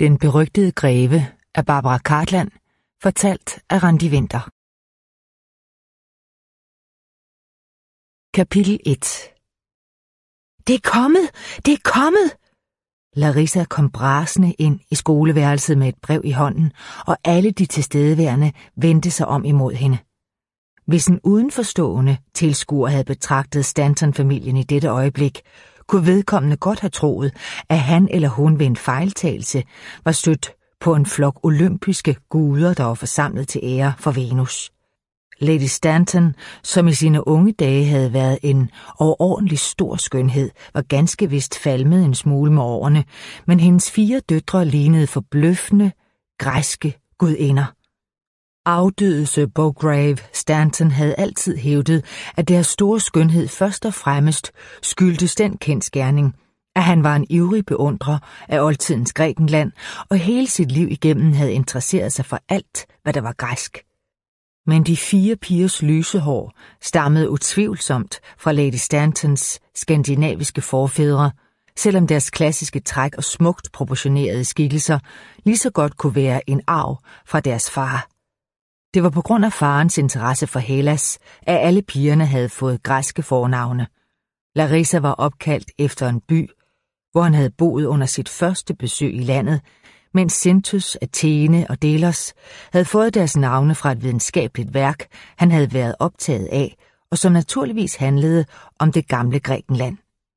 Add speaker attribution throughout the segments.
Speaker 1: Den berygtede greve af Barbara Cartland, fortalt af Randi Winther. Kapitel 1. Det er kommet! Det er kommet! Larissa kom brasende ind i skoleværelset med et brev i hånden, og alle de tilstedeværende vendte sig om imod hende. Hvis en udenforstående tilskuer havde betragtet Stanton-familien i dette øjeblik, kunne vedkommende godt have troet, at han eller hun ved en fejltagelse var stødt på en flok olympiske guder, der var forsamlet til ære for Venus. Lady Stanton, som i sine unge dage havde været en overordentlig stor skønhed, var ganske vist falmet en smule med årene, men hendes 4 døtre lignede forbløffende, græske gudinder. Afdøde Sir Bograve Stanton havde altid hævdet, at deres store skønhed først og fremmest skyldtes den kendsgerning, at han var en ivrig beundrer af oldtidens Grækenland, og hele sit liv igennem havde interesseret sig for alt, hvad der var græsk. Men de 4 pigers lyse hår stammede utvivlsomt fra Lady Stantons skandinaviske forfædre, selvom deres klassiske træk og smukt proportionerede skikkelser lige så godt kunne være en arv fra deres far. Det var på grund af farens interesse for Hellas, at alle pigerne havde fået græske fornavne. Larissa var opkaldt efter en by, hvor han havde boet under sit første besøg i landet, mens Sintus, Athene og Delos havde fået deres navne fra et videnskabeligt værk, han havde været optaget af, og som naturligvis handlede om det gamle Grækenland.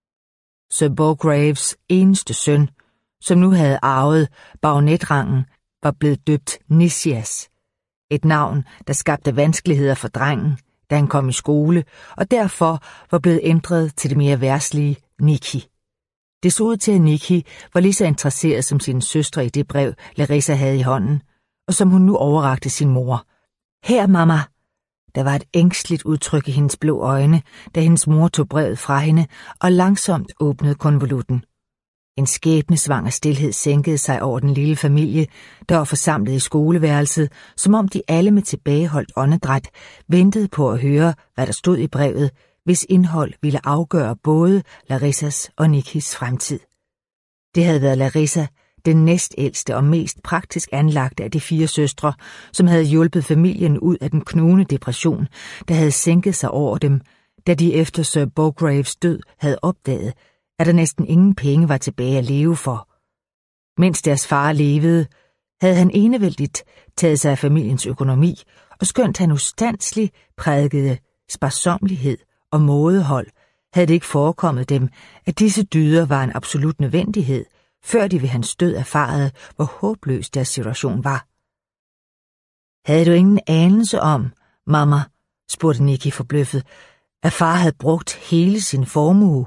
Speaker 1: Sir Bograves eneste søn, som nu havde arvet baronetrangen, var blevet døbt Nicias, et navn, der skabte vanskeligheder for drengen, da han kom i skole, og derfor var blevet ændret til det mere verdslige Niki. Det så ud til, at Niki var lige så interesseret som sine søstre i det brev, Larissa havde i hånden, og som hun nu overrakte sin mor. Her, mamma! Der var et ængstligt udtryk i hendes blå øjne, da hendes mor tog brevet fra hende og langsomt åbnede konvolutten. En skæbnesvanger stilhed sænkede sig over den lille familie, der var forsamlet i skoleværelset, som om de alle med tilbageholdt åndedræt ventede på at høre, hvad der stod i brevet, hvis indhold ville afgøre både Larissas og Nikis fremtid. Det havde været Larissa, den næstældste og mest praktisk anlagte af de 4 søstre, som havde hjulpet familien ud af den knugende depression, der havde sænket sig over dem, da de efter Sir Bograves død havde opdaget, at der næsten ingen penge var tilbage at leve for. Mens deres far levede, havde han enevældigt taget sig af familiens økonomi, og skønt han ustandselig prædikede sparsommelighed og mådehold, havde det ikke forekommet dem, at disse dyder var en absolut nødvendighed, før de ved hans død erfarede, hvor håbløs deres situation var. Havde du ingen anelse om, mamma, spurgte Niki forbløffet, at far havde brugt hele sin formue?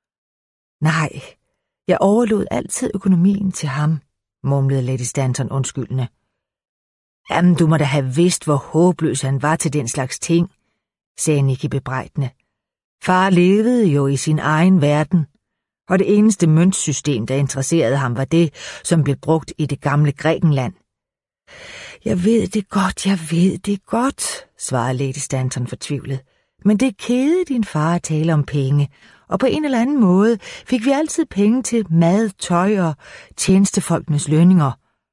Speaker 1: Nej, jeg overlod altid økonomien til ham, mumlede Lady Stanton undskyldende. Jamen, du må da have vidst, hvor håbløs han var til den slags ting, sagde Niki bebrejdende. Far levede jo i sin egen verden, og det eneste møntsystem, der interesserede ham, var det, som blev brugt i det gamle Grækenland. Jeg ved det godt, svarede Lady Stanton fortvivlet. Men det kædede din far at tale om penge, og på en eller anden måde fik vi altid penge til mad, tøj og tjenestefolkenes lønninger.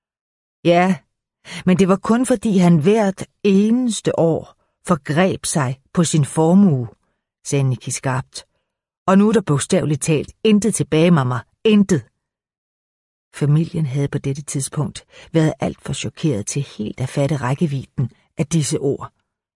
Speaker 1: Ja, men det var kun fordi han hvert eneste år forgreb sig på sin formue, sagde Niki skarpt. Og nu er der bogstaveligt talt intet tilbage, mamma, intet. Familien havde på dette tidspunkt været alt for chokeret til helt at fatte rækkevidden af disse ord.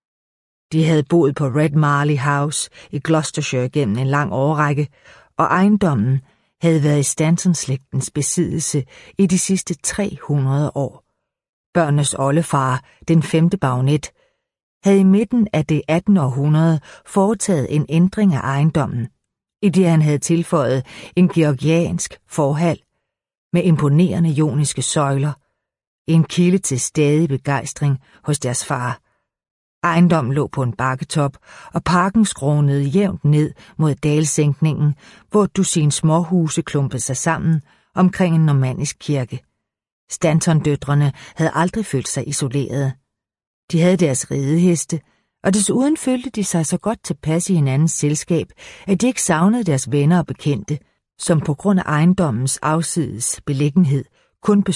Speaker 1: De havde boet på Red Marley House i Gloucestershire gennem en lang årrække, og ejendommen havde været i Stanton-slægtens besiddelse i de sidste 300 år. Børnenes oldefar, den 5. baronet, havde i midten af det 18. århundrede foretaget en ændring af ejendommen, i det han havde tilføjet en georgiansk forhal med imponerende joniske søjler, en kilde til stadig begejstring hos deres far. Ejendommen lå på en bakketop, og parken skrånede jævnt ned mod dalsænkningen, hvor et dusin småhuse klumpede sig sammen omkring en normannisk kirke. Stanton-døtrene havde aldrig følt sig isolerede. De havde deres rideheste, og desuden følte de sig så godt tilpas i hinandens selskab, at de ikke savnede deres venner og bekendte, som på grund af ejendommens afsides beliggenhed kun